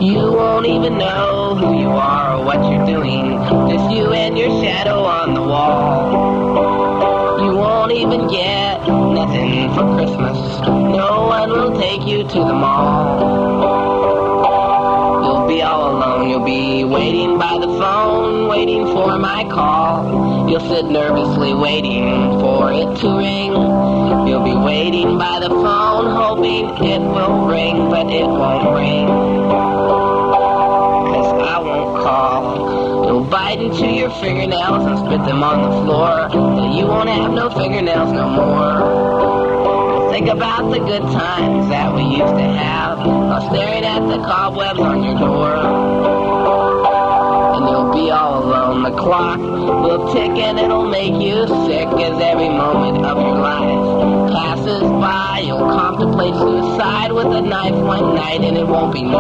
You won't even know who you are or what you're doing. Just you and your shadow on the wall. You won't even get nothing for Christmas. No one will take you to the mall. You'll be all alone. You'll be waiting by the phone, waiting for my call. You'll sit nervously waiting for it to ring. You'll be waiting by the phone, hoping it will ring, but it won't ring. 'Cause I won't call. You'll bite into your fingernails and spit them on the floor. Till you won't have no fingernails no more. You'll think about the good times that we used to have while staring at the cobwebs on your door. And you'll be all alone. The clock will tick and it'll make you sick as every moment of your life passes by. You'll contemplate suicide with a knife one night and it won't be